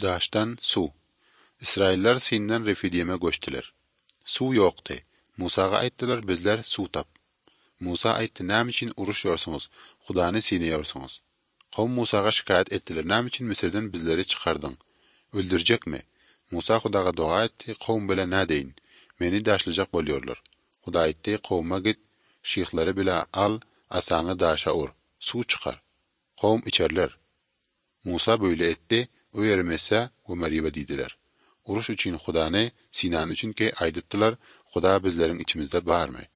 Daştan su. İsrailler Sin'den Refidiyeme göçtüler. Su yoktu. Musa'ga aittiler bizler su tap. Musa aytti näme için uruş ýorsunuz? Hudany Sin'e ýorsunuz. Kavm Musa'ga şikayet ettiler. Näme için Misirden bizleri çıkardyň? Öldürecekmi? Musa Hudaga dua etti. Kavm bile nä deyin? Meni daşlyjak bolýarlar. Huda aýtdy, kawma git, şyhları bile al, asaňy daşa ur, su çykar. Kawm içerler. Musa böyle etdi, o yermese o meribe didiler. Uruş üçün Hudany Sinan üçin ki aýdypdylar, Huda bizleriň içimizde barmy?